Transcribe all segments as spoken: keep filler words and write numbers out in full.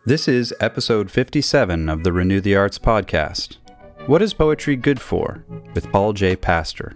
This is episode fifty-seven of the Renew the Arts podcast. What is poetry good for? With Paul J. Pastor.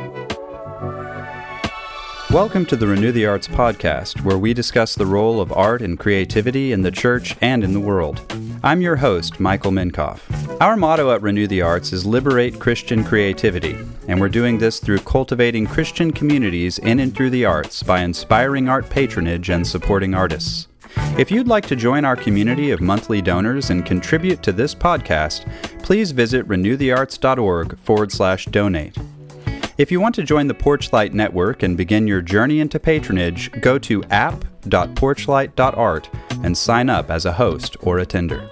Welcome to the Renew the Arts podcast, where we discuss the role of art and creativity in the church and in the world. I'm your host, Michael Minkoff. Our motto at Renew the Arts is Liberate Christian Creativity, and we're doing this through cultivating Christian communities in and through the arts by inspiring art patronage and supporting artists. If you'd like to join our community of monthly donors and contribute to this podcast, please visit renewthearts.org forward slash donate. If you want to join the Porchlight Network and begin your journey into patronage, go to app dot porchlight dot art and sign up as a host or attender.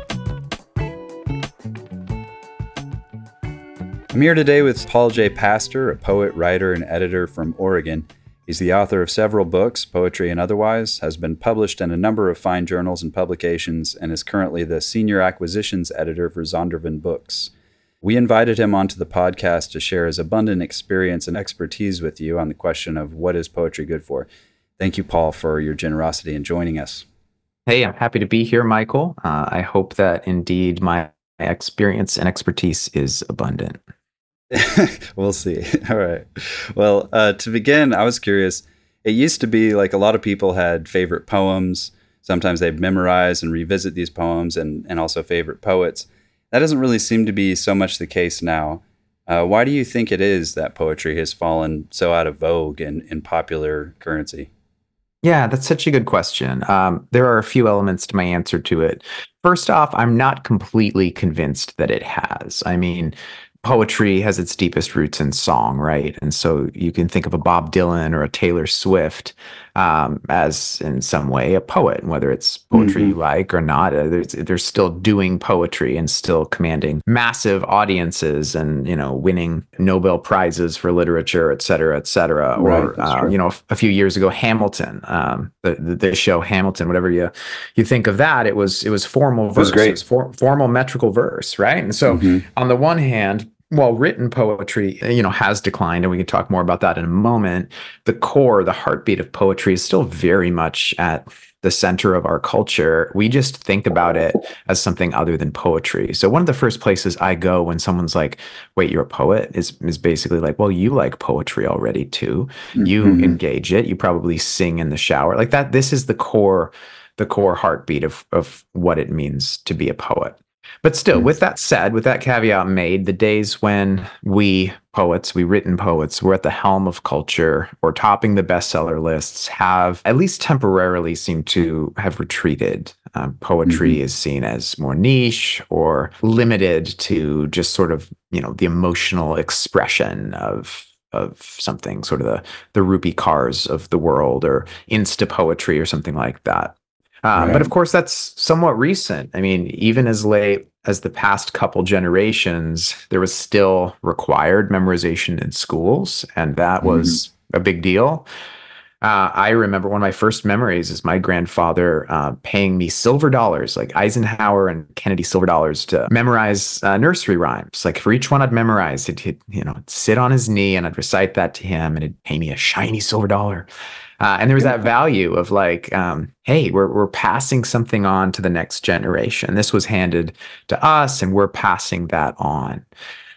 I'm here today with Paul J. Pastor, a poet, writer, and editor from Oregon. He's the author of several books, poetry and otherwise, has been published in a number of fine journals and publications, and is currently the senior acquisitions editor for Zondervan Books. We invited him onto the podcast to share his abundant experience and expertise with you on the question of what is poetry good for. Thank you, Paul, for your generosity in joining us. Hey, I'm happy to be here, Michael. Uh, I hope that indeed my experience and expertise is abundant. We'll see. All right. Well, uh, to begin, I was curious. It used to be like a lot of people had favorite poems. Sometimes they'd memorize and revisit these poems, and, and also favorite poets. That doesn't really seem to be so much the case now. Uh, why do you think it is that poetry has fallen so out of vogue in, in popular currency? Yeah, that's such a good question. Um, there are a few elements to my answer to it. First off, I'm not completely convinced that it has. I mean, poetry has its deepest roots in song, right? And so you can think of a Bob Dylan or a Taylor Swift um, as, in some way, a poet, whether it's poetry mm-hmm. you like or not. Uh, they're still doing poetry and still commanding massive audiences and, you know, winning Nobel Prizes for literature, et cetera, et cetera. Right, or, uh, you know, a few years ago, Hamilton, um, the, the, the show Hamilton, whatever you you think of that, it was it was formal verse, it was, great. It was for, formal metrical verse, right? And so mm-hmm. on the one hand, while written poetry, you know, has declined, and we can talk more about that in a moment, the core, the heartbeat of poetry is still very much at the center of our culture. We just think about it as something other than poetry. So one of the first places I go when someone's like, wait, you're a poet, is, is basically like, well, you like poetry already too. Mm-hmm. You engage it. You probably sing in the shower. Like that, this is the core, the core heartbeat of, of what it means to be a poet. But still, with that said, with that caveat made, the days when we poets, we written poets, were at the helm of culture or topping the bestseller lists have, at least temporarily, seemed to have retreated. Um, poetry mm-hmm. is seen as more niche or limited to just sort of, you know, the emotional expression of of something, sort of the, the Rupi Kaurs of the world, or Insta poetry or something like that. Um, right. But of course, that's somewhat recent. I mean, even as late as the past couple generations, there was still required memorization in schools, and that mm-hmm. was a big deal. Uh, I remember one of my first memories is my grandfather uh, paying me silver dollars, like Eisenhower and Kennedy silver dollars, to memorize uh, nursery rhymes. Like for each one I'd memorize, he'd, he'd you know sit on his knee and I'd recite that to him, and he'd pay me a shiny silver dollar. Uh, and there was that value of like, um, hey, we're we're passing something on to the next generation. This was handed to us, and we're passing that on.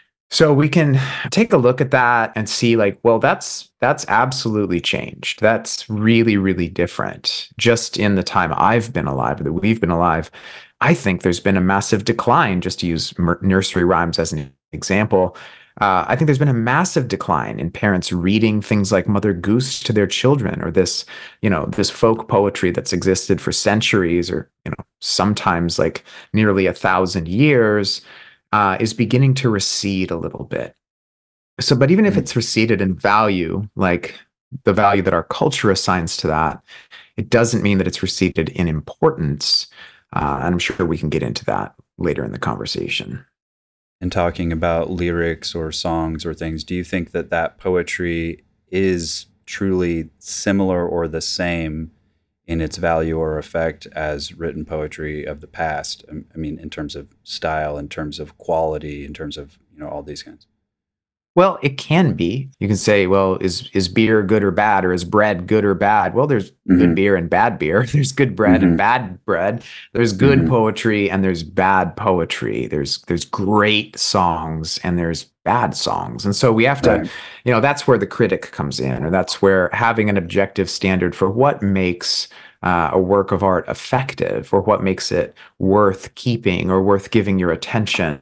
So we can take a look at that and see like, well, that's that's absolutely changed. That's really, really different. Just in the time I've been alive, or that we've been alive, I think there's been a massive decline, just to use mer- nursery rhymes as an example. Uh, I think there's been a massive decline in parents reading things like Mother Goose to their children, or this, you know, this folk poetry that's existed for centuries, or, you know, sometimes like nearly a thousand years, uh, is beginning to recede a little bit. So, but even if it's receded in value, like the value that our culture assigns to that, it doesn't mean that it's receded in importance. Uh, and I'm sure we can get into that later in the conversation. And talking about lyrics or songs or things, do you think that that poetry is truly similar or the same in its value or effect as written poetry of the past? I mean, in terms of style, in terms of quality, in terms of, you know, all these kinds. Well, it can be. You can say, well, is is beer good or bad, or is bread good or bad? Well, there's Mm-hmm. good beer and bad beer. There's good bread Mm-hmm. and bad bread. There's good Mm-hmm. poetry and there's bad poetry. There's there's great songs and there's bad songs. And so we have to, Right. you know, that's where the critic comes in, or that's where having an objective standard for what makes uh, a work of art effective, or what makes it worth keeping or worth giving your attention.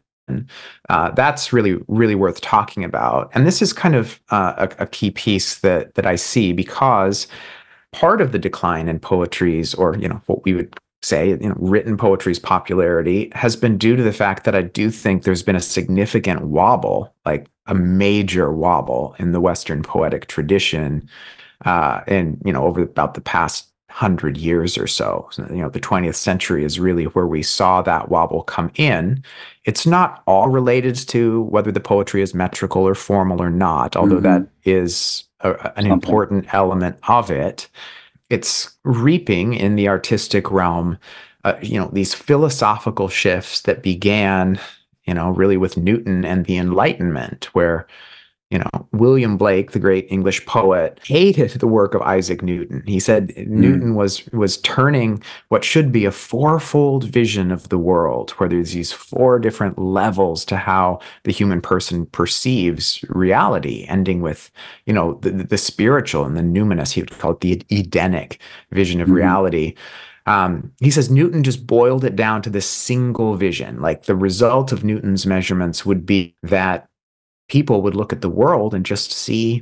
Uh, that's really, really worth talking about. And this is kind of uh, a, a key piece that that I see, because part of the decline in poetry's, or you know, what we would say, you know, written poetry's popularity has been due to the fact that I do think there's been a significant wobble, like a major wobble in the Western poetic tradition, uh, and you know, over about the past hundred years or so. So, you know, the twentieth century is really where we saw that wobble come in. It's not all related to whether the poetry is metrical or formal or not, although Mm-hmm. that is a, an Something. important element of it. It's reaping in the artistic realm, uh, you know, these philosophical shifts that began, you know, really with Newton and the Enlightenment, where you know, William Blake, the great English poet, hated the work of Isaac Newton. He said Mm. Newton was was turning what should be a fourfold vision of the world, where there's these four different levels to how the human person perceives reality, ending with, you know, the, the spiritual and the numinous. He would call it the Edenic vision of Mm-hmm. reality. Um, he says Newton just boiled it down to this single vision. Like the result of Newton's measurements would be that people would look at the world and just see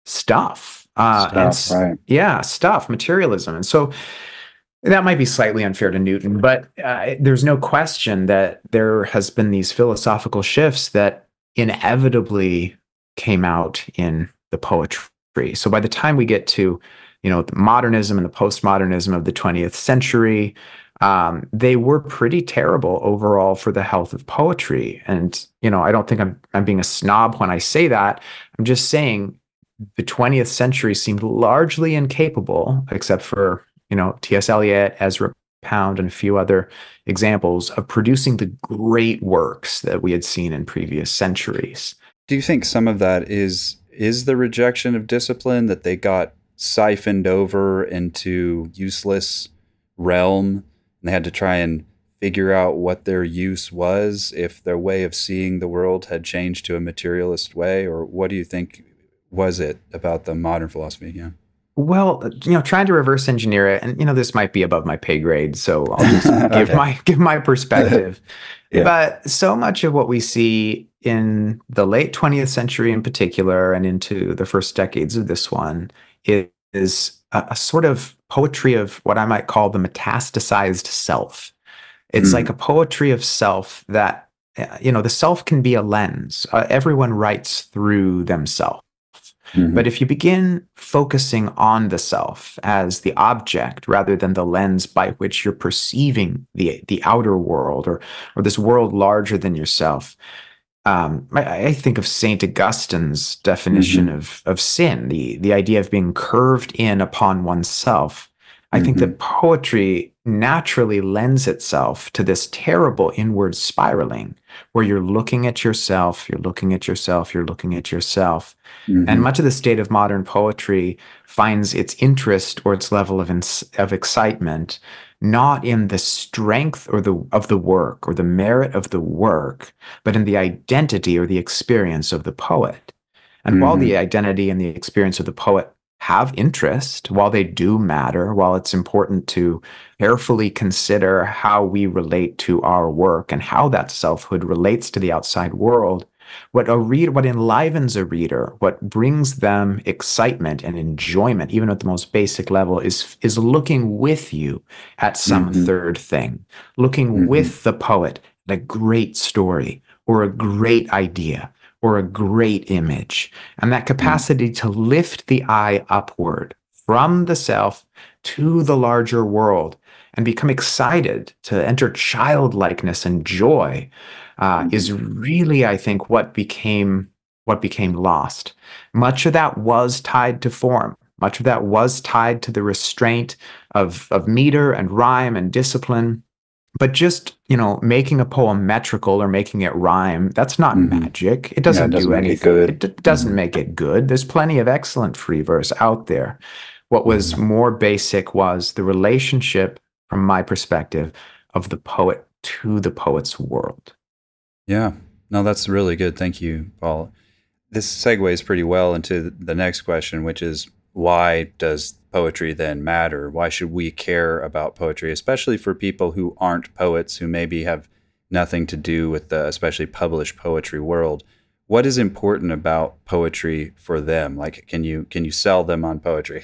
stuff. Uh, and Stuff, right. yeah, stuff, materialism. And so that might be slightly unfair to Newton, but uh, there's no question that there has been these philosophical shifts that inevitably came out in the poetry. So by the time we get to, you know, the modernism and the postmodernism of the twentieth century, um, they were pretty terrible overall for the health of poetry. And, you know, I don't think I'm I'm being a snob when I say that. I'm just saying the twentieth century seemed largely incapable, except for, you know, T S. Eliot, Ezra Pound, and a few other examples, of producing the great works that we had seen in previous centuries. Do you think some of that is is the rejection of discipline, that they got siphoned over into useless realm and they had to try and figure out what their use was if their way of seeing the world had changed to a materialist way? Or what do you think was it about the modern philosophy? Yeah. Well, you know, trying to reverse engineer it, and you know, this might be above my pay grade, so I'll just give Okay. my give my perspective. Yeah. But so much of what we see in the late twentieth century in particular, and into the first decades of this one, is, is a, a sort of poetry of what I might call the metastasized self. It's like Mm. a poetry of self that, uh, you know, the self can be a lens. Uh, everyone writes through themselves. Mhm. But if you begin focusing on the self as the object rather than the lens by which you're perceiving the the outer world, or or this world larger than yourself, um, I, I think of Saint Augustine's definition Mhm. of of sin, the the idea of being curved in upon oneself. I think Mhm. that poetry naturally lends itself to this terrible inward spiraling, where you're looking at yourself, you're looking at yourself, you're looking at yourself. And Mhm. much of the state of modern poetry finds its interest or its level of ins- of excitement not in the strength or the of the work or the merit of the work, but in the identity or the experience of the poet. And while Mhm. the identity and the experience of the poet have interest, while they do matter, while it's important to carefully consider how we relate to our work and how that selfhood relates to the outside world, what a reader, what enlivens a reader, what brings them excitement and enjoyment, even at the most basic level, is is looking with you at some Mhm. third thing, looking Mhm. with the poet at a great story or a great idea or a great image. And that Mhm. capacity to lift the eye upward from the self to the larger world and become excited, to enter childlikeness and joy, uh, Mhm. is really, I think, what became what became lost. Much of that was tied to form. Much of that was tied to the restraint of, of meter and rhyme and discipline. but just, you know, making a poem metrical or making it rhyme, that's not Mm-hmm. magic. It Yeah, it doesn't doesn't do make it anything. good. It d- doesn't Mm-hmm. make it good. There's plenty of excellent free verse out there. What was Mm-hmm. more basic was the relationship, from my perspective, of the poet to the poet's world. Yeah. No, that's really good. Thank you, Paul. This segues pretty well into the next question, which is why does poetry then matter? Why should we care about poetry, especially for people who aren't poets, who maybe have nothing to do with the especially published poetry world? What is important about poetry for them? Like, can you can you sell them on poetry?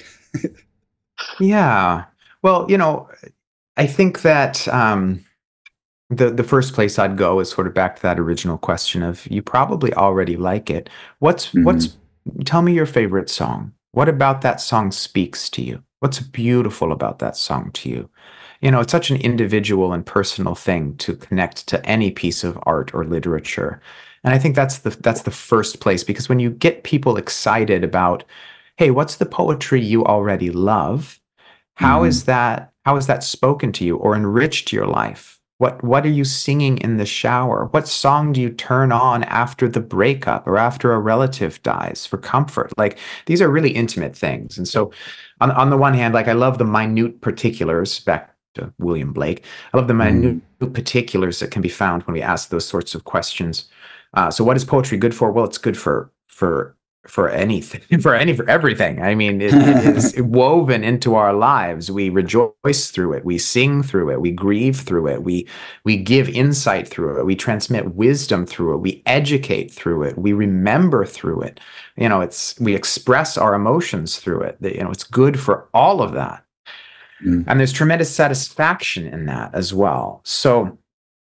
Yeah. Well, you know, I think that um, the the first place I'd go is sort of back to that original question of you probably already like it. What's Mm-hmm. what's tell me your favorite song. What about that song speaks to you? What's beautiful about that song to you? You know, it's such an individual and personal thing to connect to any piece of art or literature. And I think that's the that's the first place because when you get people excited about, hey, what's the poetry you already love? How Mm-hmm. is that how has that spoken to you or enriched your life? What what are you singing in the shower? What song do you turn on after the breakup or after a relative dies for comfort? Like these are really intimate things. And so on on the one hand, like I love the minute particulars, back to William Blake. I love the minute Mm-hmm. particulars that can be found when we ask those sorts of questions. Uh, so what is poetry good for? Well, it's good for for for anything, for any, for everything. I mean, it, it is woven into our lives. We rejoice through it. We sing through it. We grieve through it. We, we give insight through it. We transmit wisdom through it. We educate through it. We remember through it. You know, it's, we express our emotions through it. You know, it's good for all of that. Mm-hmm. And there's tremendous satisfaction in that as well. So,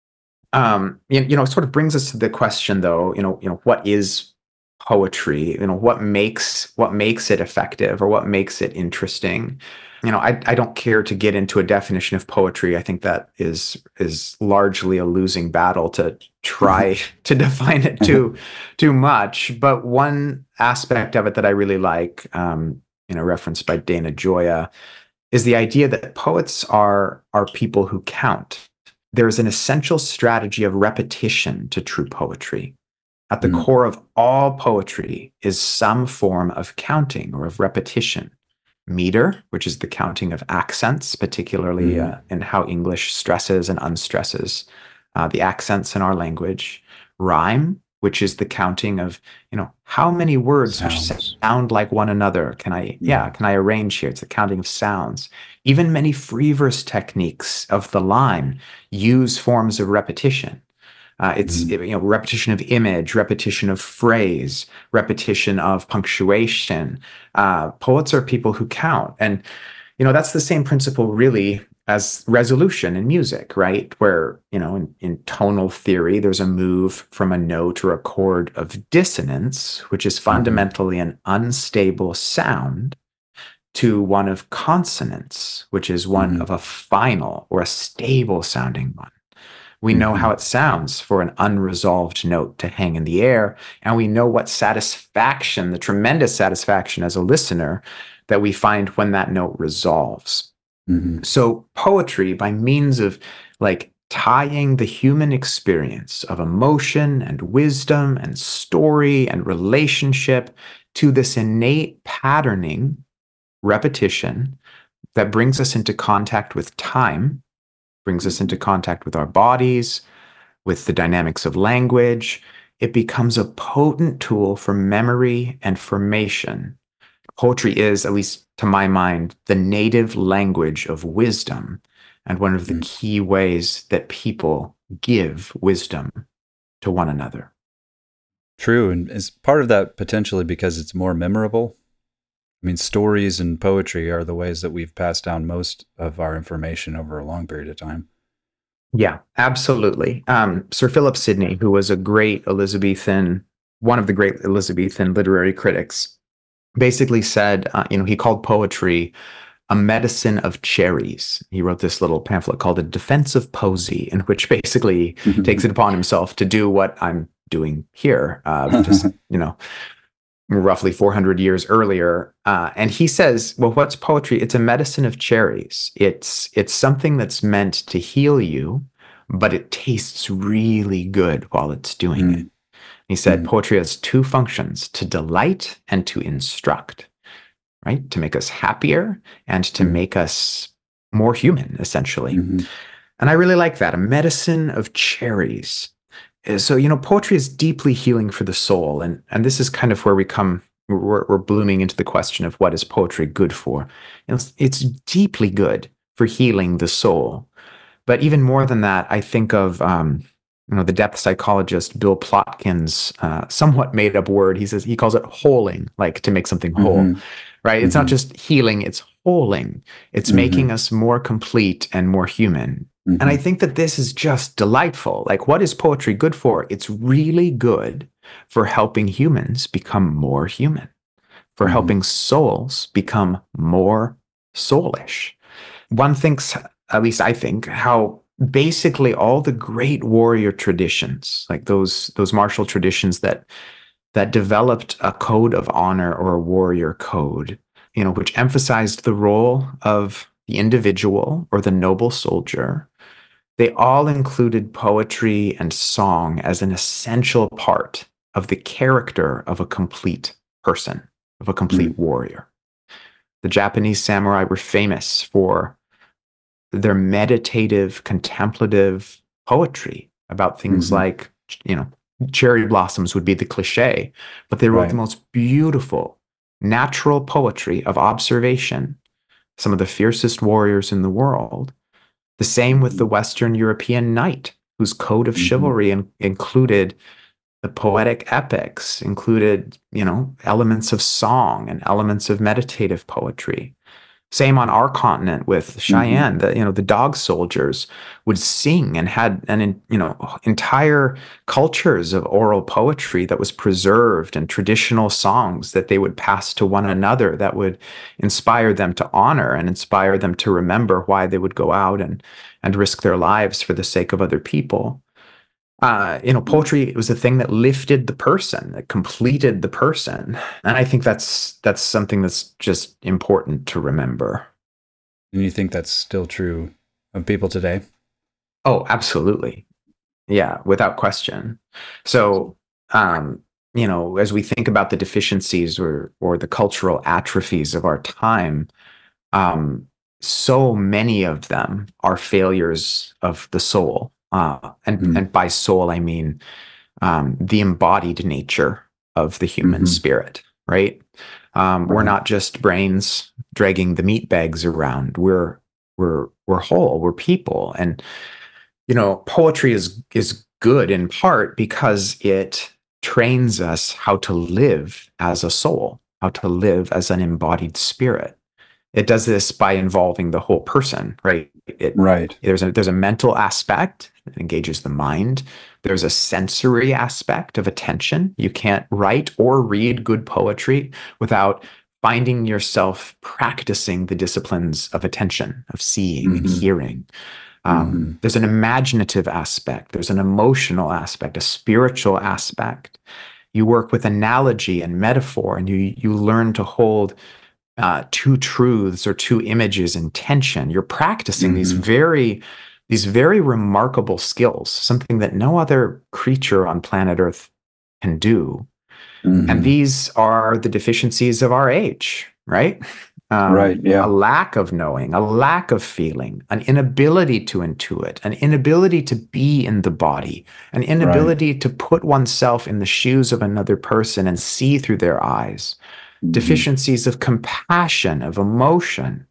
um, you, you know, it sort of brings us to the question though, you know, you know, what is poetry? You know, what makes what makes it effective or what makes it interesting? You know, I I don't care to get into a definition of poetry. I think that is is largely a losing battle to try to define it too too much. But one aspect of it that I really like, um, you know, referenced by Dana Gioia, is the idea that poets are are people who count. There is an essential strategy of repetition to true poetry. At the Mm-hmm. core of all poetry is some form of counting or of repetition. Meter, which is the counting of accents, particularly Mm-hmm. uh, in how English stresses and unstresses uh, the accents in our language. Rhyme, which is the counting of, you know, how many words which Sounds. sound like one another can I, yeah, Mm-hmm. can I arrange here? It's the counting of sounds. Even many free verse techniques of the line use forms of repetition. Uh, it's Mm-hmm. you know repetition of image, repetition of phrase, repetition of punctuation. Uh, poets are people who count, and you know that's the same principle really as resolution in music, right? Where you know in, in tonal theory, there's a move from a note or a chord of dissonance, which is Mm-hmm. fundamentally an unstable sound, to one of consonance, which is one Mm-hmm. of a final or a stable sounding one. We know Mm-hmm. how it sounds for an unresolved note to hang in the air, and we know what satisfaction, the tremendous satisfaction as a listener that we find when that note resolves. Mm-hmm. So, poetry, by means of like tying the human experience of emotion and wisdom and story and relationship to this innate patterning, repetition that brings us into contact with time, brings us into contact with our bodies, with the dynamics of language, it becomes a potent tool for memory and formation. Poetry is, at least to my mind, the native language of wisdom and one of the Mm-hmm. key ways that people give wisdom to one another. True, and is part of that potentially because it's more memorable? I mean, stories and poetry are the ways that we've passed down most of our information over a long period of time. Yeah, absolutely. Um, Sir Philip Sidney, who was a great Elizabethan, one of the great Elizabethan literary critics, basically said, uh, you know, he called poetry a medicine of cherries. He wrote this little pamphlet called A Defense of Poesy, in which basically takes it upon himself to do what I'm doing here, uh, just, you know, roughly four hundred years earlier. Uh, and he says, well, what's poetry? It's a medicine of cherries. It's, it's something that's meant to heal you but it tastes really good while it's doing Mm. it. He said Mm. poetry has two functions: to delight and to instruct, right? To make us happier and to Mm. make us more human, essentially. Mm-hmm. And I really like that. A medicine of cherries. So, you know, poetry is deeply healing for the soul. And, and this is kind of where we come, we're, we're blooming into the question of what is poetry good for? You know, it's, it's deeply good for healing the soul. But even more than that, I think of, um, you know, the depth psychologist Bill Plotkin's uh, somewhat made up word. He says, he calls it holing, like to make something whole, Mm-hmm. right? It's Mm-hmm. not just healing, it's holing. It's Mm-hmm. making us more complete and more human. Mm-hmm. And I think that this is just delightful. Like, what is poetry good for? It's really good for helping humans become more human, for Mm-hmm. helping souls become more soulish. One thinks, at least I think, how basically all the great warrior traditions, like those those martial traditions that that developed a code of honor or a warrior code, you know, which emphasized the role of the individual or the noble soldier, they all included poetry and song as an essential part of the character of a complete person, of a complete Mm-hmm. warrior. The Japanese samurai were famous for their meditative, contemplative poetry about things Mm-hmm. like, you know, cherry blossoms would be the cliche, but they wrote Right. the most beautiful, natural poetry of observation, some of the fiercest warriors in the world. The same with the Western European knight, whose code of Mm-hmm. chivalry in- included the poetic epics, included, you know, elements of song and elements of meditative poetry. Same on our continent with Cheyenne. Mm-hmm. The, you know, the dog soldiers would sing and had an, you know, entire cultures of oral poetry that was preserved, and traditional songs that they would pass to one another that would inspire them to honor and inspire them to remember why they would go out and and risk their lives for the sake of other people. Uh, you know, poetry was the thing that lifted the person, that completed the person. And I think that's that's something that's just important to remember. And you think that's still true of people today? Oh, absolutely. Yeah, without question. So, um, you know, as we think about the deficiencies or or the cultural atrophies of our time, um, so many of them are failures of the soul. Uh, and Mm-hmm. and by soul, I mean um, the embodied nature of the human Mm-hmm. spirit, right? Um, Right. We're not just brains dragging the meat bags around. We're we're we're whole. We're people, and you know, poetry is is good in part because it trains us how to live as a soul, how to live as an embodied spirit. It does this by involving the whole person, right? It, Right. there's a there's a mental aspect that engages the mind. There's a sensory aspect of attention. You can't write or read good poetry without finding yourself practicing the disciplines of attention, of seeing and Mm-hmm. hearing. Um, Mm-hmm. there's an imaginative aspect. There's an emotional aspect, a spiritual aspect. You work with analogy and metaphor, and you you learn to hold uh, two truths or two images in tension. You're practicing these Mm-hmm. very these very remarkable skills, something that no other creature on planet Earth can do. And Mm-hmm. these are the deficiencies of our age, right? Um, Right. Yeah. a lack of knowing, a lack of feeling, an inability to intuit, an inability to be in the body, an inability to put oneself in the shoes of another person and see through their eyes, Mm-hmm. deficiencies of compassion, of emotion.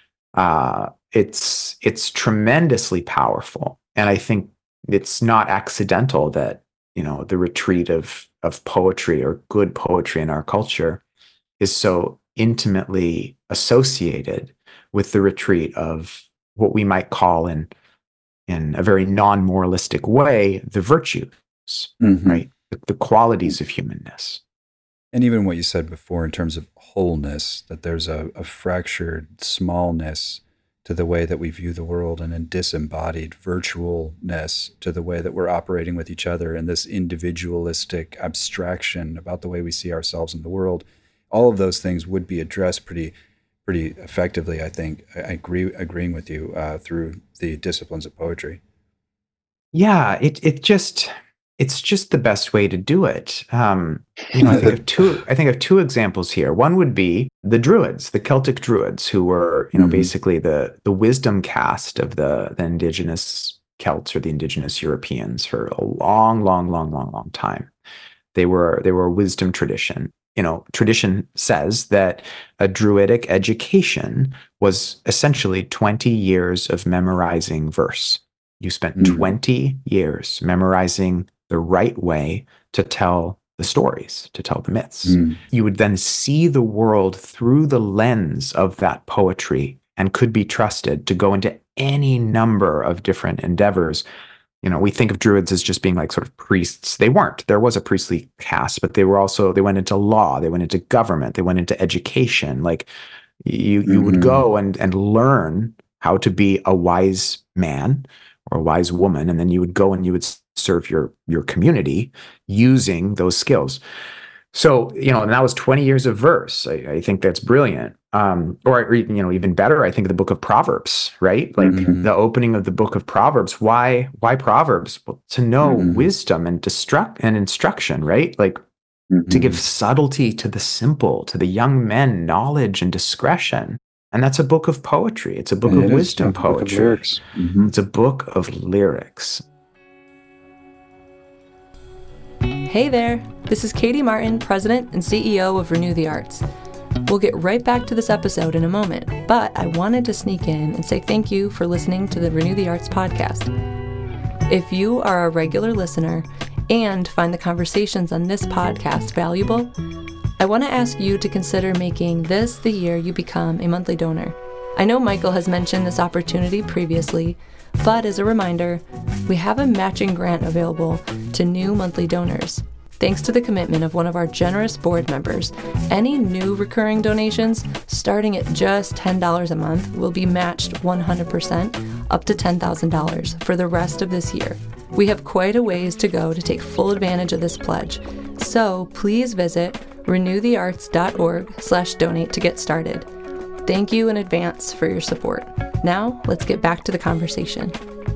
Uh, it's it's tremendously powerful, and I think it's not accidental that, you know, the retreat of of poetry or good poetry in our culture is so intimately associated with the retreat of what we might call, in in a very non-moralistic way, the virtues, Mm-hmm. right? The, the qualities of humanness. And even what you said before in terms of wholeness, that there's a, a fractured smallness to the way that we view the world, and a disembodied virtualness to the way that we're operating with each other, and this individualistic abstraction about the way we see ourselves in the world. All of those things would be addressed pretty pretty effectively, I think. I agree agreeing with you uh, through the disciplines of poetry. Yeah, it it just it's just the best way to do it. Um, you know, I think of two I think of two examples here. One would be the Druids, the Celtic Druids, who were, you know, Mhm. basically the the wisdom caste of the the indigenous Celts or the indigenous Europeans for a long, long, long, long, long time. They were they were a wisdom tradition. You know, tradition says that a Druidic education was essentially twenty years of memorizing verse. You spent Mhm. twenty years memorizing the right way to tell the stories, to tell the myths. Mhm. You would then see the world through the lens of that poetry and could be trusted to go into any number of different endeavors. You know, we think of Druids as just being like sort of priests. They weren't. There was a priestly caste, but they were also, they went into law, they went into government, they went into education. Like you, you would Mhm. go and, and learn how to be a wise man or a wise woman. And then you would go and you would serve your, your community using those skills. So, you know, and that was twenty years of verse. I, I think that's brilliant. Um, or, or, you know, even better, I think the book of Proverbs, right? Like Mhm. the opening of the book of Proverbs. Why, why Proverbs? Well, to know Mhm. wisdom and destruct and instruction, right? Like to give Mhm. subtlety to the simple, to the young men, knowledge and discretion. And that's a book of poetry. It's a book And of it is a wisdom book of poetry. lyrics. Mhm. It's a book of lyrics. Hey there, this is Katie Martin, President and C E O of Renew the Arts. We'll get right back to this episode in a moment, but I wanted to sneak in and say thank you for listening to the Renew the Arts podcast. If you are a regular listener and find the conversations on this podcast valuable, I want to ask you to consider making this the year you become a monthly donor. I know Michael has mentioned this opportunity previously, but as a reminder, we have a matching grant available to new monthly donors. Thanks to the commitment of one of our generous board members, any new recurring donations starting at just ten dollars a month will be matched one hundred percent up to ten thousand dollars for the rest of this year. We have quite a ways to go to take full advantage of this pledge, so please visit renewthearts.org slash donate to get started. Thank you in advance for your support. Now, let's get back to the conversation.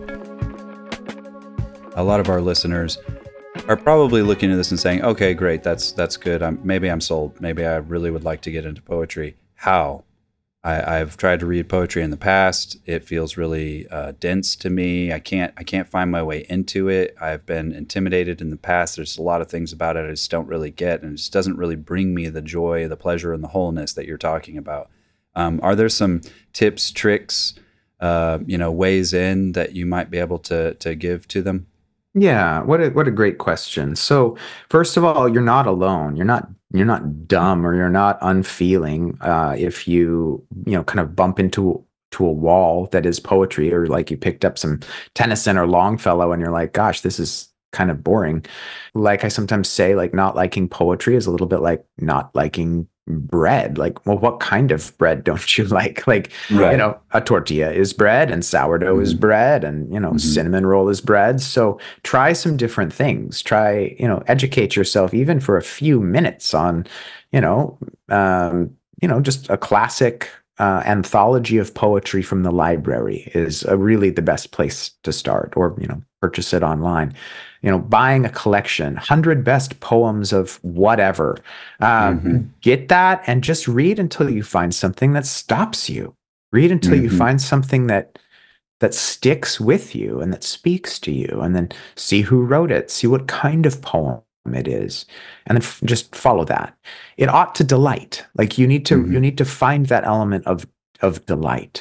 A lot of our listeners are probably looking at this and saying, okay, great, that's that's good. I'm, maybe I'm sold. Maybe I really would like to get into poetry. How? I, I've tried to read poetry in the past. It feels really uh, dense to me. I can't I can't find my way into it. I've been intimidated in the past. There's a lot of things about it I just don't really get, and it just doesn't really bring me the joy, the pleasure, and the wholeness that you're talking about. Um, are there some tips, tricks, uh, you know, ways in that you might be able to to give to them? Yeah, what a what a great question. So, first of all, you're not alone. You're not you're not dumb or you're not unfeeling uh, if you you know kind of bump into to a wall that is poetry, or like you picked up some Tennyson or Longfellow and you're like, gosh, this is kind of boring. Like I sometimes say, like not liking poetry is a little bit like not liking bread. Like, well, what kind of bread don't you like? Like, you Right. know, a tortilla is bread and sourdough is Mm-hmm. bread and, you know, Mm-hmm. cinnamon roll is bread. So try some different things. Try, you know, educate yourself even for a few minutes on, you know, um, you know, just a classic uh, anthology of poetry from the library is uh, really the best place to start, or, you know, purchase it online. You know, buying a collection, one hundred best poems of whatever. Um, Mm-hmm. get that and just read until you find something that stops you. Read until you Mm-hmm. find something that that sticks with you and that speaks to you, and then see who wrote it, see what kind of poem it is, and then f- just follow that. It ought to delight. Like you need to Mm-hmm. you need to find that element of of delight.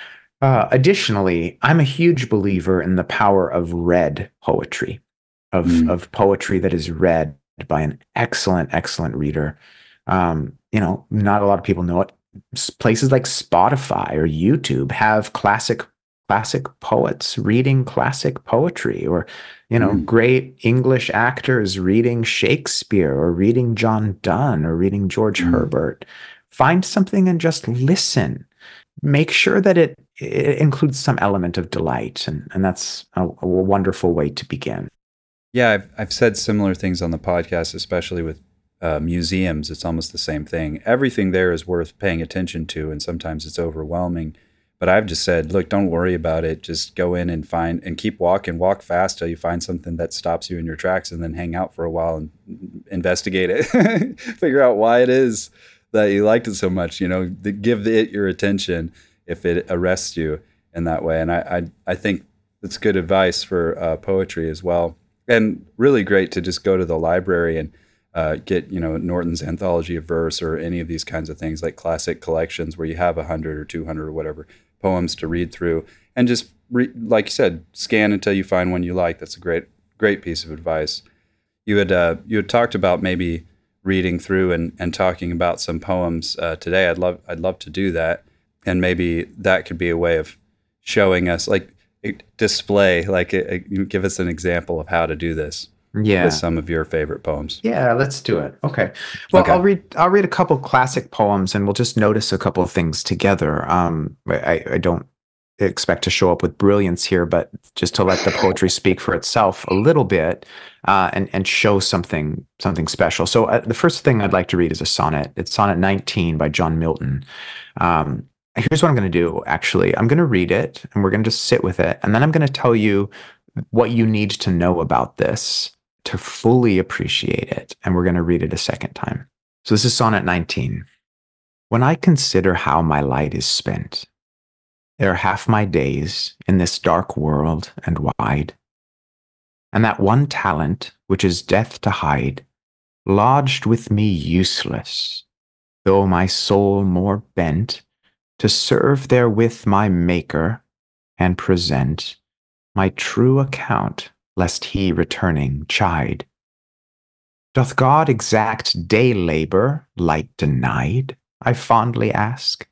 Uh, additionally, I'm a huge believer in the power of read poetry, of Mm-hmm. of poetry that is read by an excellent, excellent reader. Um, you know, not a lot of people know it. S- Places like Spotify or YouTube have classic classic poets reading classic poetry, or you know, Mm-hmm. great English actors reading Shakespeare or reading John Donne or reading George Mm-hmm. Herbert. Find something and just listen. Make sure that it, it includes some element of delight, and, and that's a, a wonderful way to begin. Yeah, I've I've said similar things on the podcast, especially with uh, museums. It's almost the same thing. Everything there is worth paying attention to, and sometimes it's overwhelming. But I've just said, look, don't worry about it. Just go in and find and keep walking, walk fast till you find something that stops you in your tracks, and then hang out for a while and investigate it. Figure out why it is that you liked it so much. You know, give it your attention if it arrests you in that way. And I I, I think it's good advice for uh, poetry as well. And really great to just go to the library and uh, get, you know, Norton's Anthology of Verse or any of these kinds of things, like classic collections where you have a hundred or two hundred or whatever poems to read through, and just re- like you said, scan until you find one you like. That's a great, great piece of advice. You had uh, you had talked about maybe reading through and, and talking about some poems uh, today. I'd love I'd love to do that, and maybe that could be a way of showing us, like, display, like, a, a, give us an example of how to do this. Yeah, with some of your favorite poems. Yeah, let's do it. Okay. Well, okay. I'll read. I'll read a couple classic poems, and we'll just notice a couple of things together. Um, I, I don't expect to show up with brilliance here, but just to let the poetry speak for itself a little bit, uh, and and show something something special. So uh, the first thing I'd like to read is a sonnet. It's Sonnet nineteen by John Milton. Um, here's what I'm going to do. Actually, I'm going to read it, and we're going to just sit with it, and then I'm going to tell you what you need to know about this to fully appreciate it. And we're going to read it a second time. So this is Sonnet nineteen. When I consider how my light is spent, ere half my days in this dark world and wide, and that one talent which is death to hide, lodged with me useless, though my soul more bent to serve therewith my Maker and present my true account, lest he returning chide. Doth God exact day labor, light denied? I fondly ask.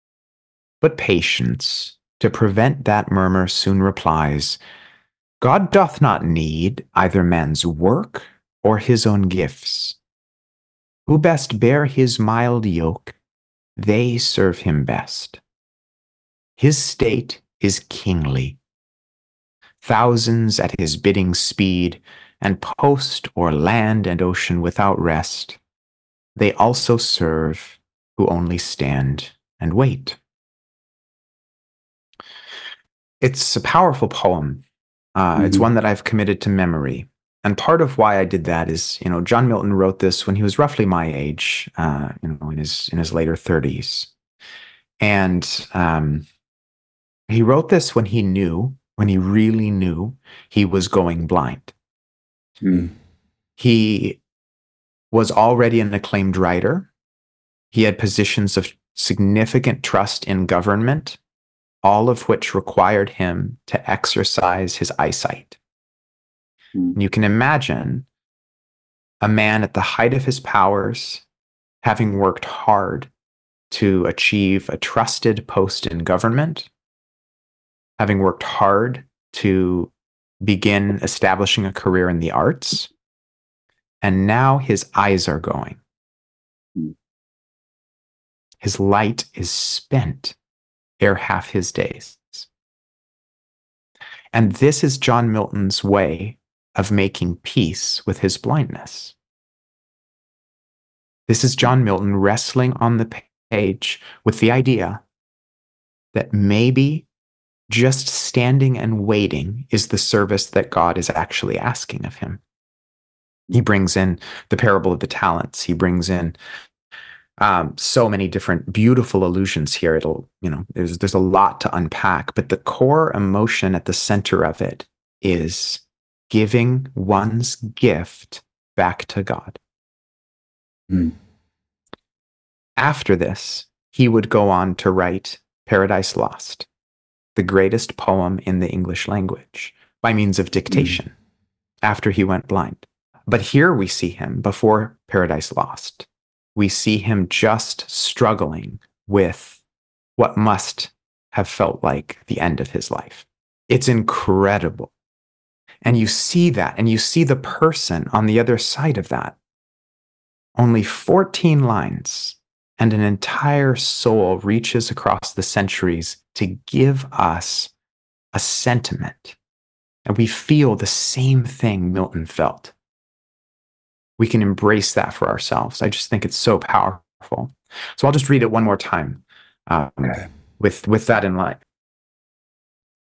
But patience, to prevent that murmur, soon replies, God doth not need either man's work or his own gifts. Who best bear his mild yoke, they serve him best. His state is kingly. Thousands at his bidding speed, and post o'er land and ocean without rest, they also serve who only stand and wait. It's a powerful poem. Uh, mm-hmm. It's one that I've committed to memory. And part of why I did that is, you know, John Milton wrote this when he was roughly my age, uh, you know, in his in his later thirties. And um, he wrote this when he knew, when he really knew he was going blind. Mm. He was already an acclaimed writer. He had positions of significant trust in government, all of which required him to exercise his eyesight. Mm. And you can imagine a man at the height of his powers, having worked hard to achieve a trusted post in government, having worked hard to begin establishing a career in the arts, and now his eyes are going. His light is spent ere half his days. And this is John Milton's way of making peace with his blindness. This is John Milton wrestling on the page with the idea that maybe just standing and waiting is the service that God is actually asking of him. He brings in the parable of the talents. He brings in um, so many different beautiful allusions here. It'll, you know, there's there's a lot to unpack, but the core emotion at the center of it is giving one's gift back to God. Mm. After this, he would go on to write Paradise Lost, the greatest poem in the English language, by means of dictation, mm. after he went blind. But here we see him before Paradise Lost. We see him just struggling with what must have felt like the end of his life. It's incredible. And you see that, and you see the person on the other side of that. Only fourteen lines, and an entire soul reaches across the centuries to give us a sentiment. And we feel the same thing Milton felt. We can embrace that for ourselves. I just think it's so powerful. So I'll just read it one more time um, okay. with, with that in, li-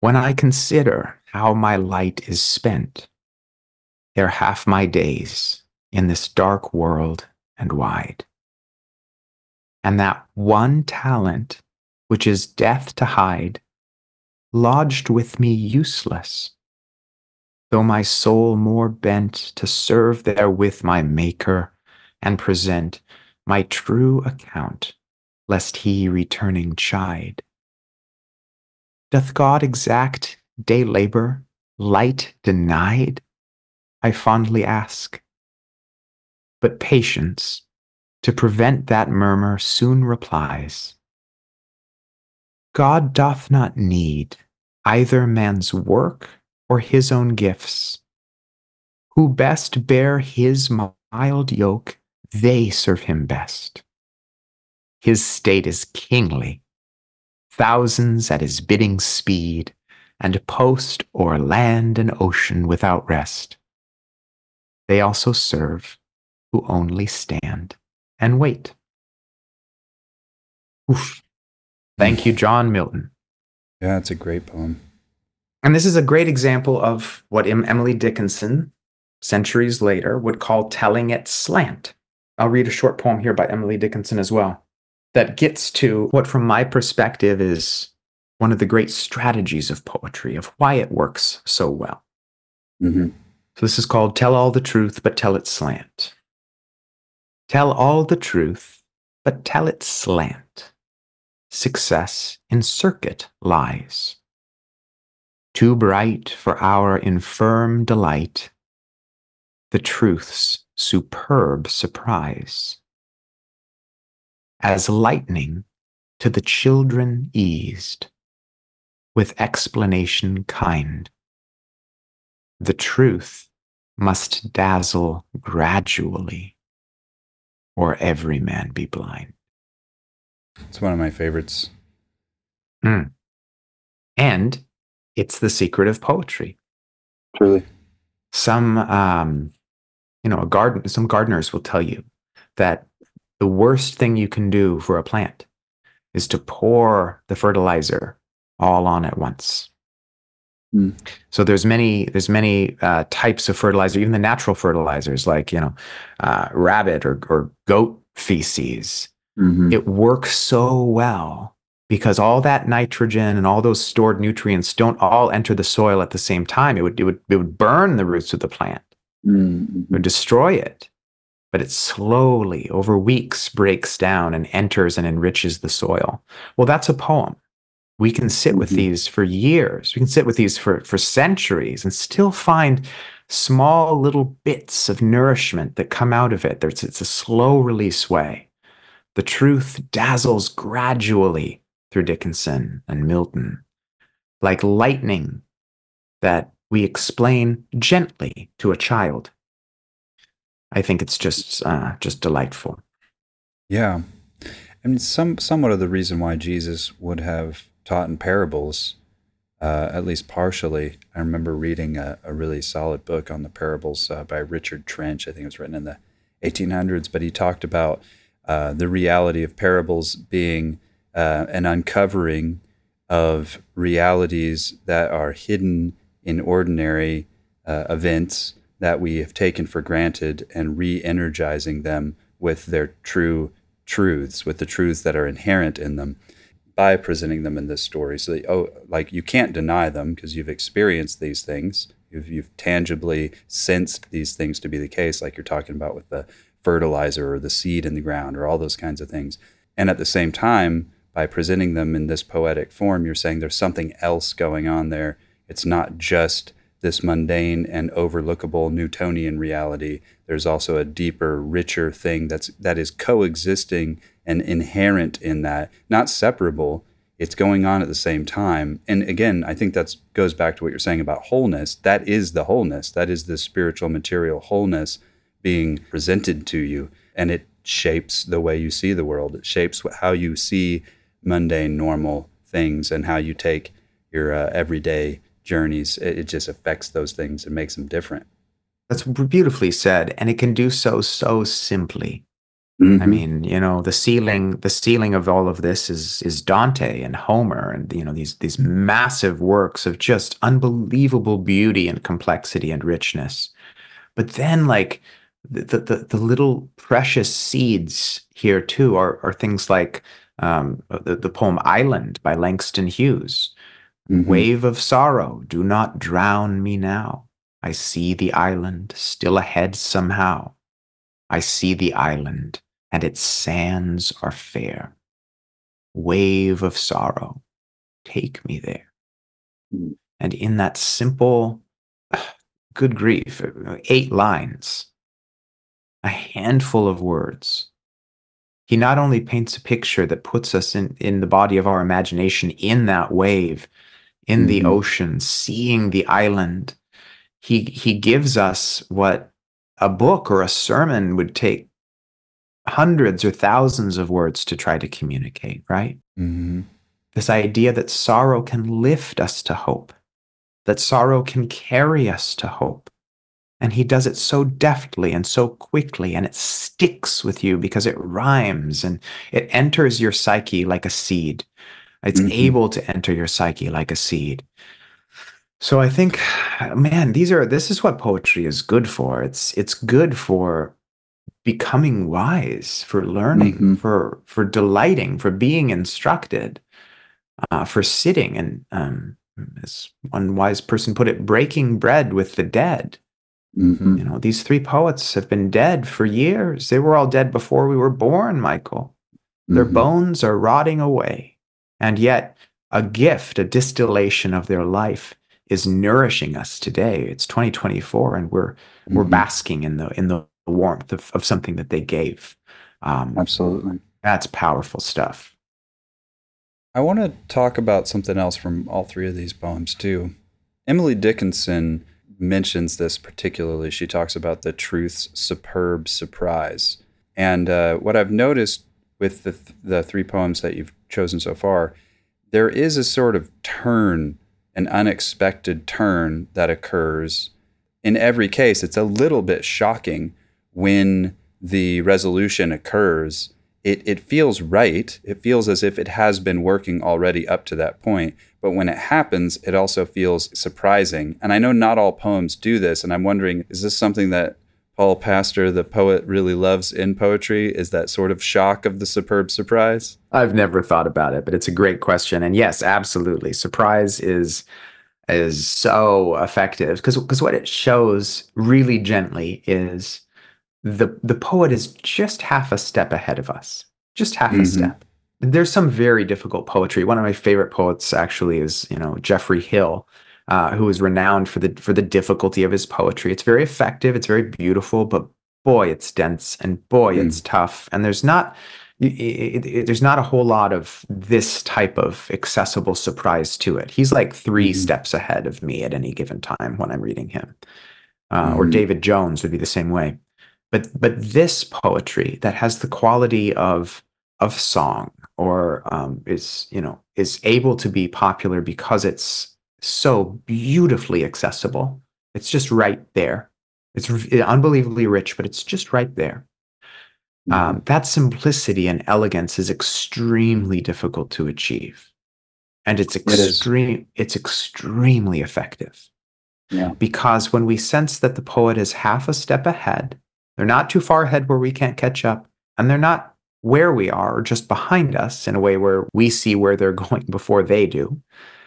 When I consider how my light is spent, ere half my days in this dark world and wide, and that one talent which is death to hide, lodged with me useless, though my soul more bent to serve therewith my Maker and present my true account, lest he returning chide. Doth God exact day labor, light denied? I fondly ask. But patience, to prevent that murmur, soon replies, God doth not need either man's work or his own gifts. Who best bear his mild yoke, they serve him best. His state is kingly, thousands at his bidding speed, and post o'er land and ocean without rest. They also serve who only stand and wait. Oof. Thank you, John Milton. Yeah, it's a great poem. And this is a great example of what Emily Dickinson, centuries later, would call telling it slant. I'll read a short poem here by Emily Dickinson as well, that gets to what, from my perspective, is one of the great strategies of poetry, of why it works so well. Mm-hmm. So this is called Tell All the Truth, But Tell It Slant. Tell all the truth, but tell it slant. Success in circuit lies. Too bright for our infirm delight, the truth's superb surprise. As lightning to the children eased, with explanation kind, the truth must dazzle gradually, or every man be blind. It's one of my favorites. Mm. And it's the secret of poetry. Truly. Some, um, you know, a garden, some gardeners will tell you that the worst thing you can do for a plant is to pour the fertilizer all on at once. Mm. So there's many there's many uh, types of fertilizer, even the natural fertilizers, like, you know, uh, rabbit or or goat feces. Mm-hmm. It works so well because all that nitrogen and all those stored nutrients don't all enter the soil at the same time. It would it would it would burn the roots of the plant. Mm-hmm. It would destroy it. But it slowly, over weeks, breaks down and enters and enriches the soil. Well, that's a poem. We can sit with Mm-hmm. these for years. We can sit with these for, for centuries and still find small little bits of nourishment that come out of it. There's, it's a slow release way. The truth dazzles gradually through Dickinson and Milton, like lightning that we explain gently to a child. I think it's just uh, just delightful. Yeah. I mean, some somewhat of the reason why Jesus would have taught in parables, uh, at least partially. I remember reading a, a really solid book on the parables uh, by Richard Trench. I think it was written in the eighteen hundreds, but he talked about uh, the reality of parables being uh, an uncovering of realities that are hidden in ordinary uh, events that we have taken for granted and re-energizing them with their true truths, with the truths that are inherent in them by presenting them in this story. So, that, oh, like you can't deny them because you've experienced these things. You've, you've tangibly sensed these things to be the case, like you're talking about with the fertilizer or the seed in the ground or all those kinds of things. And at the same time, by presenting them in this poetic form, you're saying there's something else going on there. It's not just this mundane and overlookable Newtonian reality. There's also a deeper, richer thing that's that is coexisting and inherent in that, not separable. It's going on at the same time. And again, I think that goes back to what you're saying about wholeness. That is the wholeness. That is the spiritual material wholeness being presented to you. And it shapes the way you see the world. It shapes how you see mundane, normal things and how you take your uh, everyday journeys. It just affects those things and makes them different. That's beautifully said. And it can do so, so simply. Mm-hmm. I mean, you know, the ceiling, the ceiling of all of this is is Dante and Homer, and you know these these massive works of just unbelievable beauty and complexity and richness. But then, like the the, the little precious seeds here too are are things like um, the the poem "Island" by Langston Hughes. Mm-hmm. Wave of sorrow, do not drown me now. I see the island still ahead somehow. I see the island, and its sands are fair. Wave of sorrow, take me there. Mm. And in that simple, good grief, eight lines, a handful of words, he not only paints a picture that puts us in, in the body of our imagination in that wave, in mm-hmm. the ocean, seeing the island. He he gives us what a book or a sermon would take hundreds or thousands of words to try to communicate, right? Mm-hmm. This idea that sorrow can lift us to hope, that sorrow can carry us to hope. And he does it so deftly and so quickly, and it sticks with you because it rhymes and it enters your psyche like a seed. It's mm-hmm. able to enter your psyche like a seed. So I think, man, these are this is what poetry is good for. It's it's good for becoming wise, for learning, mm-hmm. for for delighting, for being instructed, uh, for sitting and, um, as one wise person put it, breaking bread with the dead. Mm-hmm. You know, these three poets have been dead for years. They were all dead before we were born, Michael. Their mm-hmm. bones are rotting away. And yet, a gift, a distillation of their life is nourishing us today. It's twenty twenty-four, and we're mm-hmm. we're basking in the in the warmth of, of something that they gave. Um, Absolutely, that's powerful stuff. I want to talk about something else from all three of these poems too. Emily Dickinson mentions this particularly. She talks about the truth's superb surprise, and uh, what I've noticed with the th- the three poems that you've chosen so far, there is a sort of turn, an unexpected turn that occurs. In every case, it's a little bit shocking when the resolution occurs. It it feels right. It feels as if it has been working already up to that point. But when it happens, it also feels surprising. And I know not all poems do this, and I'm wondering, is this something that Paul Pastor, the poet, really loves in poetry? Is that sort of shock of the superb surprise? I've never thought about it, but it's a great question. And yes, absolutely. Surprise is is so effective because because what it shows really gently is the the poet is just half a step ahead of us, just half mm-hmm. a step. There's some very difficult poetry. One of my favorite poets actually is, you know, Geoffrey Hill, Uh, who is renowned for the for the difficulty of his poetry. It's very effective, it's very beautiful, but boy, it's dense, and boy, mm. it's tough. And there's not it, it, it, there's not a whole lot of this type of accessible surprise to it. He's like three mm. steps ahead of me at any given time when I'm reading him. Uh, mm. Or David Jones would be the same way. But but this poetry that has the quality of of song, or um, is you know is able to be popular because it's so beautifully accessible. It's just right there. It's unbelievably rich, but it's just right there. Mm-hmm. Um, that simplicity and elegance is extremely difficult to achieve, and it's extreme. It it's extremely effective. Yeah. Because when we sense that the poet is half a step ahead, they're not too far ahead where we can't catch up, and they're not where we are or just behind us in a way where we see where they're going before they do.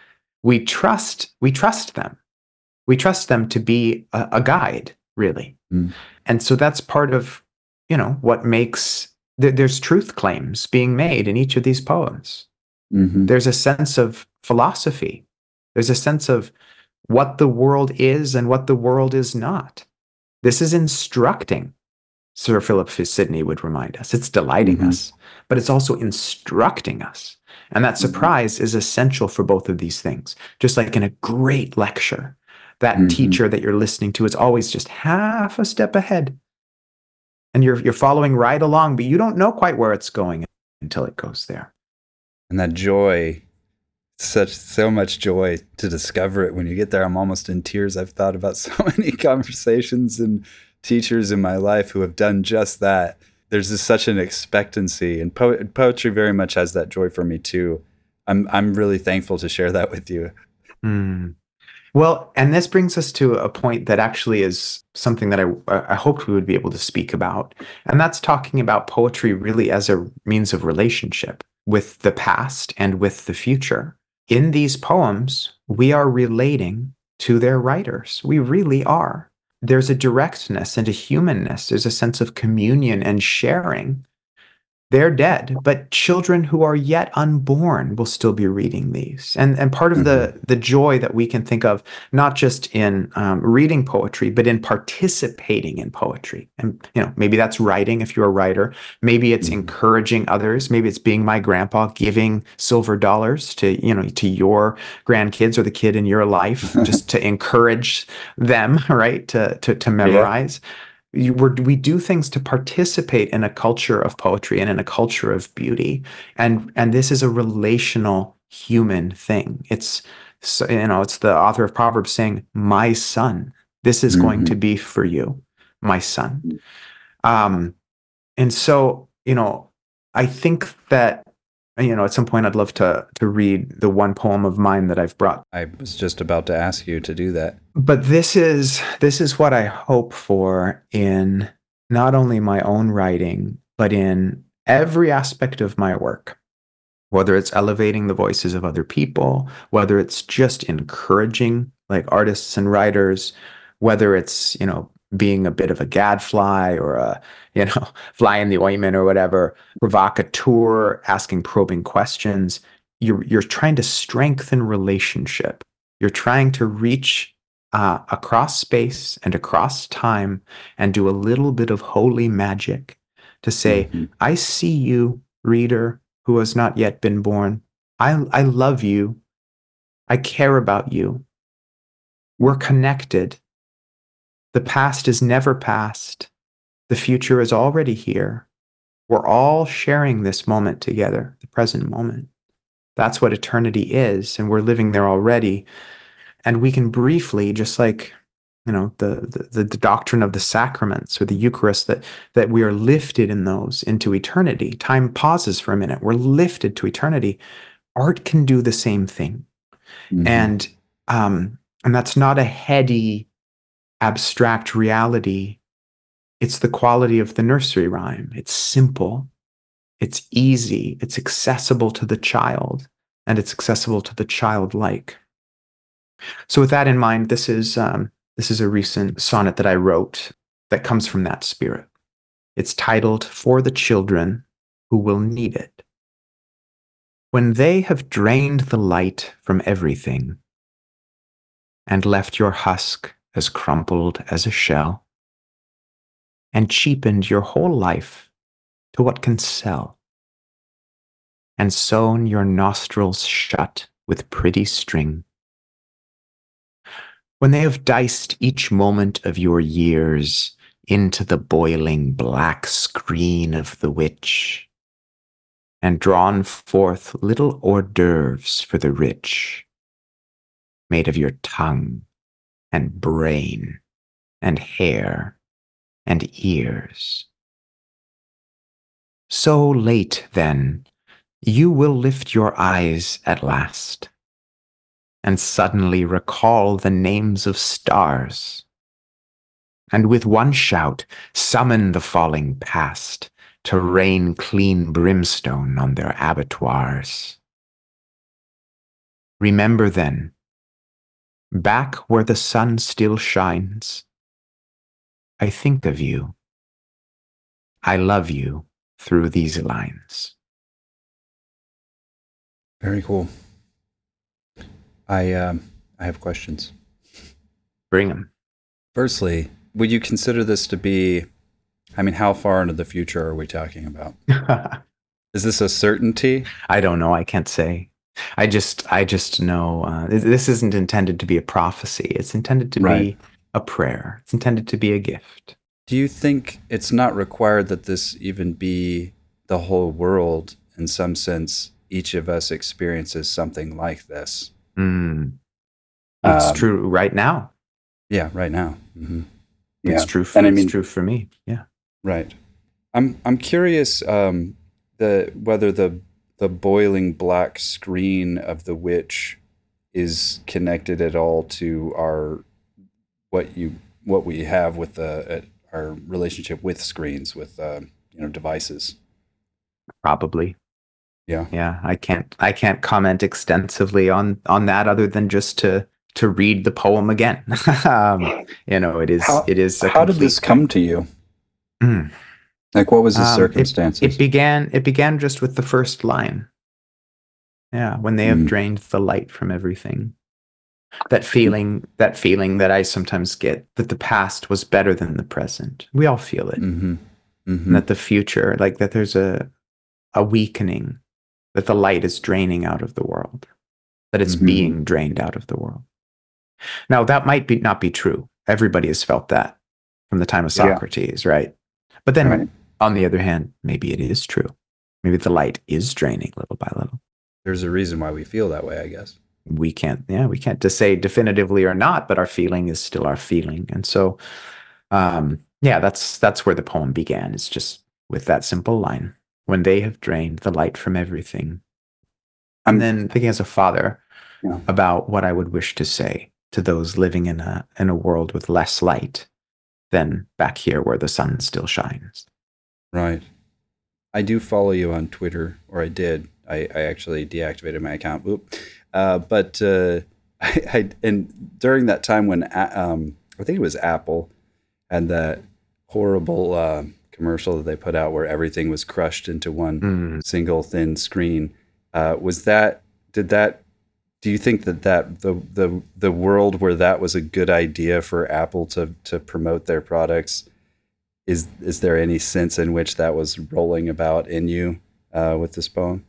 We trust, we trust them. We trust them to be a, a guide, really. Mm. And so that's part of, you know, what makes, th- there's truth claims being made in each of these poems. Mm-hmm. There's a sense of philosophy. There's a sense of what the world is and what the world is not. This is instructing, Sir Philip Sidney would remind us. It's delighting mm-hmm. us, but it's also instructing us. And that surprise mm-hmm. is essential for both of these things. Just like in a great lecture, that mm-hmm. teacher that you're listening to is always just half a step ahead. And you're you're following right along, but you don't know quite where it's going until it goes there. And that joy, such so much joy to discover it when you get there. I'm almost in tears. I've thought about so many conversations and teachers in my life who have done just that. there's just such an expectancy, and po- poetry very much has that joy for me too. I'm I'm really thankful to share that with you. Mm. Well, and this brings us to a point that actually is something that I, I hoped we would be able to speak about. And that's talking about poetry really as a means of relationship with the past and with the future. In these poems, we are relating to their writers. We really are. There's a directness and a humanness. There's a sense of communion and sharing. They're dead, but children who are yet unborn will still be reading these. And and part of mm-hmm. the the joy that we can think of, not just in um, reading poetry, but in participating in poetry. And you know, maybe that's writing if you're a writer. Maybe it's mm-hmm. encouraging others. Maybe it's being my grandpa, giving silver dollars to you know to your grandkids or the kid in your life, just to encourage them, right? To to to memorize. Yeah. You, we're, we do things to participate in a culture of poetry and in a culture of beauty, and and this is a relational human thing. It's you know it's the author of Proverbs saying, "My son, this is mm-hmm. going to be for you, my son." Um, and so you know, I think that you know at some point I'd love to to read the one poem of mine that I've brought. I was just about to ask you to do that. But this is this is what I hope for in not only my own writing, but in every aspect of my work, whether it's elevating the voices of other people, whether it's just encouraging like artists and writers, whether it's, you know, being a bit of a gadfly or a, you know, fly in the ointment or whatever, provocateur, asking probing questions. You're you're trying to strengthen relationship. You're trying to reach Uh, across space and across time and do a little bit of holy magic to say, mm-hmm. I see you, reader, who has not yet been born. I, I love you. I care about you. We're connected. The past is never past. The future is already here. We're all sharing this moment together, the present moment. That's what eternity is, and we're living there already. And we can briefly, just like, you know, the, the the doctrine of the sacraments or the Eucharist, that that we are lifted in those into eternity. Time pauses for a minute. We're lifted to eternity. Art can do the same thing, mm-hmm. and um, and that's not a heady, abstract reality. It's the quality of the nursery rhyme. It's simple, it's easy, it's accessible to the child, and it's accessible to the childlike. So with that in mind, this is um, this is a recent sonnet that I wrote that comes from that spirit. It's titled, For the Children Who Will Need It. When they have drained the light from everything and left your husk as crumpled as a shell and cheapened your whole life to what can sell and sewn your nostrils shut with pretty string, when they have diced each moment of your years into the boiling black screen of the witch, and drawn forth little hors d'oeuvres for the rich, made of your tongue and brain and hair and ears. So late, then, you will lift your eyes at last, and suddenly recall the names of stars, and with one shout summon the falling past to rain clean brimstone on their abattoirs. Remember then, back where the sun still shines, I think of you. I love you through these lines. Very cool. I um, I have questions. Bring them. Firstly, would you consider this to be, I mean, how far into the future are we talking about? Is this a certainty? I don't know. I can't say. I just, I just know uh, this isn't intended to be a prophecy. It's intended to right. be a prayer. It's intended to be a gift. Do you think it's not required that this even be the whole world? In some sense, each of us experiences something like this. Mm. It's um, true right now. Yeah, right now. Mm-hmm. It's yeah. true for and I mean, it's true for me. Yeah. Right. I'm I'm curious um, the whether the the boiling black screen of The Witch is connected at all to our what you what we have with the uh, our relationship with screens, with uh, you know devices. Probably. Yeah. Yeah. I can't I can't comment extensively on on that other than just to to read the poem again. um, you know, it is How, it is a how did complete this come to you? Mm. Like, what was the Um, circumstances? It, it began. It began just with the first line. Yeah, when they have Mm. drained the light from everything. That feeling, that feeling that I sometimes get, that the past was better than the present. We all feel it. Mm-hmm. Mm-hmm. And that the future, like that, there's a a weakening, that the light is draining out of the world, that it's Mm-hmm. being drained out of the world. Now that might be not be true. Everybody has felt that from the time of Socrates, yeah. right? But then, right. on the other hand, maybe it is true. Maybe the light is draining little by little. There's a reason why we feel that way, I guess. We can't, yeah, we can't just say definitively or not, but our feeling is still our feeling. And so, um, yeah, that's that's where the poem began. It's just with that simple line: when they have drained the light from everything. And um, then thinking as a father yeah. about what I would wish to say to those living in a in a world with less light than back here where the sun still shines. Right. I do follow you on Twitter, or I did. I, I actually deactivated my account. Oop. Uh, but uh, I, I and during that time when um, I think it was Apple had that horrible uh, commercial that they put out where everything was crushed into one mm. single thin screen. Uh, was that? Did that? Do you think that, that the the the world where that was a good idea for Apple to to promote their products? Is is there any sense in which that was rolling about in you uh, with this poem?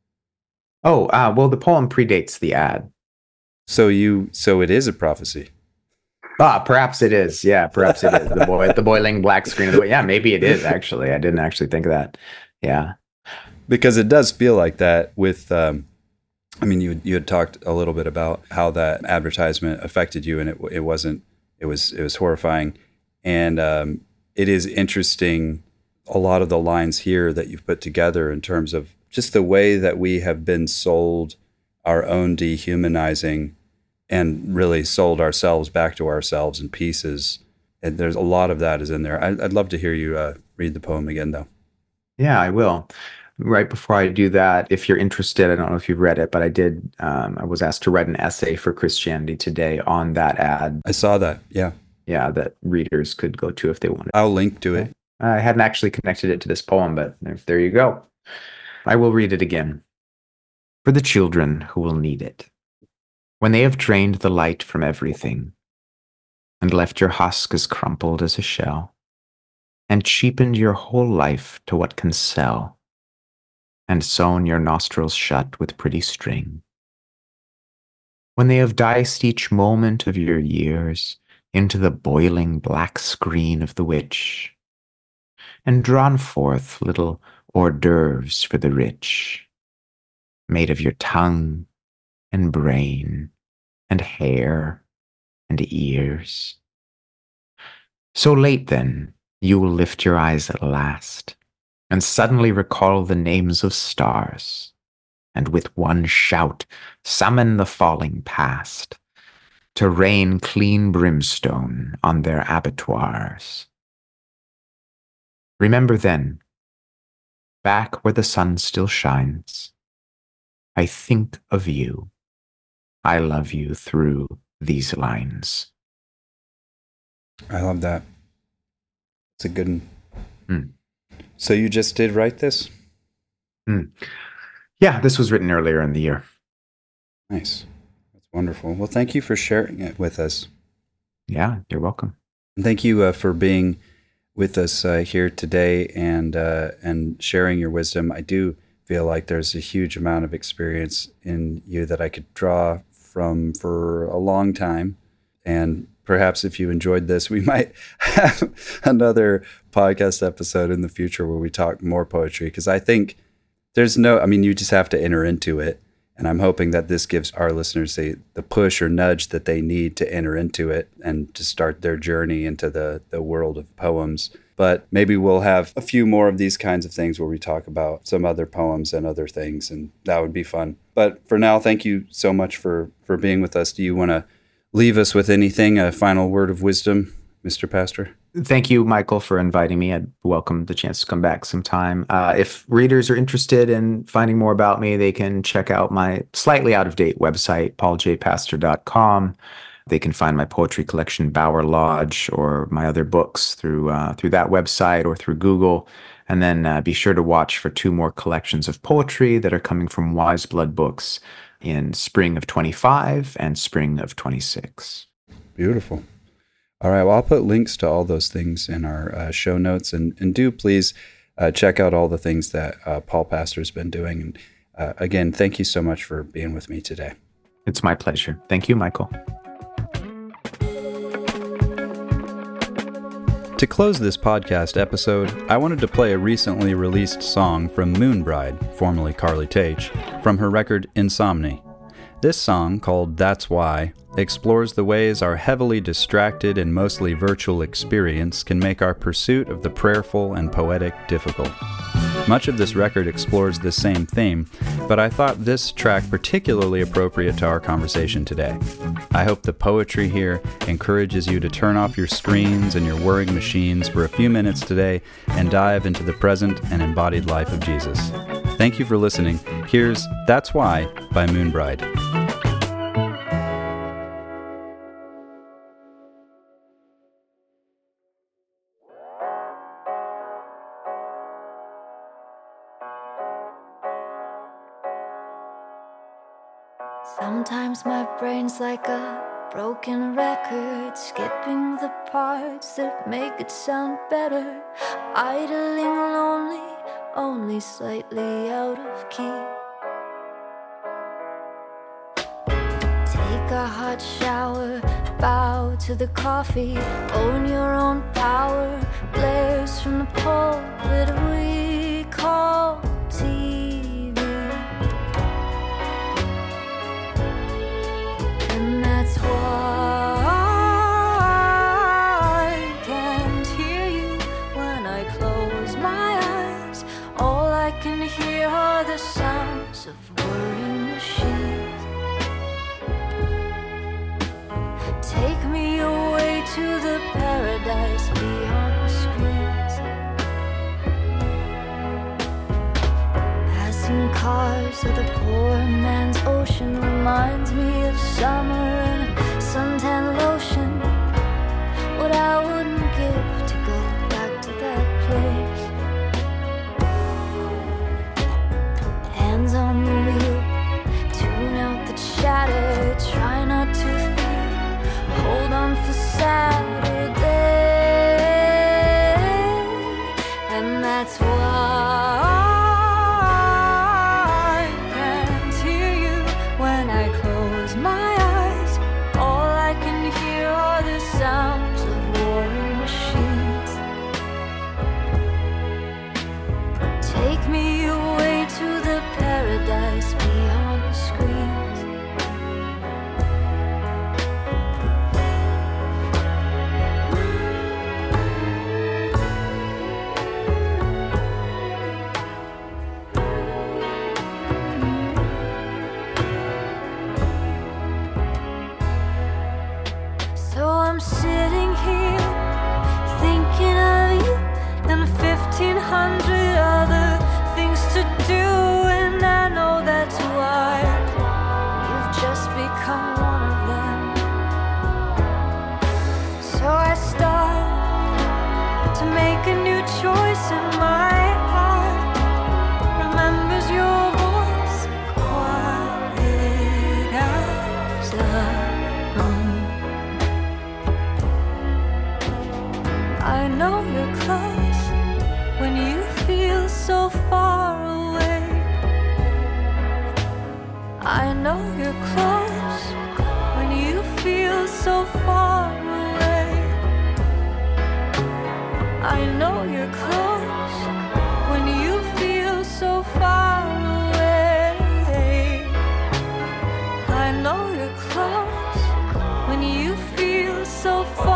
Oh, uh, well, the poem predates the ad. So you, so it is a prophecy. Ah, perhaps it is. Yeah, perhaps it is. The boy, the boiling black screen of the way. Yeah, maybe it is actually. I didn't actually think of that. Yeah, because it does feel like that. With, um, I mean, you you had talked a little bit about how that advertisement affected you, and it it wasn't. It was it was horrifying, and um, it is interesting. A lot of the lines here that you've put together in terms of just the way that we have been sold our own dehumanizing and really sold ourselves back to ourselves in pieces. And there's a lot of that is in there. I'd, I'd love to hear you uh, read the poem again, though. Yeah, I will. Right before I do that, if you're interested, I don't know if you've read it, but I did. Um, I was asked to write an essay for Christianity Today on that ad. I saw that. Yeah. Yeah, that readers could go to if they wanted. I'll link to it. I hadn't actually connected it to this poem, but there you go. I will read it again. For the children who will need it. When they have drained the light from everything, and left your husk as crumpled as a shell, and cheapened your whole life to what can sell, and sewn your nostrils shut with pretty string. When they have diced each moment of your years into the boiling black screen of the witch, and drawn forth little hors d'oeuvres for the rich, made of your tongue and brain and hair and ears. So late then, you will lift your eyes at last, and suddenly recall the names of stars, and with one shout summon the falling past to rain clean brimstone on their abattoirs. Remember then, back where the sun still shines, I think of you. I love you through these lines. I love that. It's a good one. Mm. So you just did write this? Mm. Yeah, this was written earlier in the year. Nice. That's wonderful. Well, thank you for sharing it with us. Yeah, you're welcome. And thank you uh, for being with us uh, here today and uh, and sharing your wisdom. I do feel like there's a huge amount of experience in you that I could draw from for a long time. And perhaps if you enjoyed this, we might have another podcast episode in the future where we talk more poetry, because I think there's no, I mean, you just have to enter into it. And I'm hoping that this gives our listeners the, the push or nudge that they need to enter into it and to start their journey into the, the world of poems. But maybe we'll have a few more of these kinds of things where we talk about some other poems and other things, and that would be fun. But for now, thank you so much for, for being with us. Do you want to leave us with anything, a final word of wisdom, Mister Pastor? Thank you, Michael, for inviting me. I'd welcome the chance to come back sometime. Uh, if readers are interested in finding more about me, they can check out my slightly out-of-date website, paul j pastor dot com. They can find my poetry collection, Bower Lodge, or my other books through uh, through that website or through Google. And then uh, be sure to watch for two more collections of poetry that are coming from Wise Blood Books in spring of twenty-five and spring of twenty-six. Beautiful. All right, well, I'll put links to all those things in our uh, show notes, and, and do please uh, check out all the things that uh, Paul Pastor's been doing. And uh, again, thank you so much for being with me today. It's my pleasure. Thank you, Michael. To close this podcast episode, I wanted to play a recently released song from Moonbride, formerly Carly Tate, from her record Insomni. This song, called That's Why, explores the ways our heavily distracted and mostly virtual experience can make our pursuit of the prayerful and poetic difficult. Much of this record explores this same theme, but I thought this track particularly appropriate to our conversation today. I hope the poetry here encourages you to turn off your screens and your whirring machines for a few minutes today and dive into the present and embodied life of Jesus. Thank you for listening. Here's That's Why by Moonbride. Sometimes my brain's like a broken record, skipping the parts that make it sound better, idling lonely, only slightly out of key. Take a hot shower, bow to the coffee, own your own power, blares from the pulpit we call T V. And that's why I can't hear you when I close my eyes. All I can hear are the sounds of whirring machines. Take me away to the paradise beyond the screens. Passing cars of the poor man's ocean reminds me of summer and suntan lotion. What I wouldn't give to go back to that place. Hands on the wheel, tune out the chatter, try not to feel, hold on for Saturday. And that's why I can't hear you when I close my eyes. All I can hear are the sounds of warring machines. Take me away to the paradise beyond the screens. So I'm sitting here thinking of you and fifteen hundred other things to do, and I know that's why you've just become one of them. So I start to make a new choice, and my heart remembers your voice, quiet as a room. I know you're close when you feel so far away. I know you're close when you feel so far away. I know you're close when you feel so far away. I know you're close when you feel so far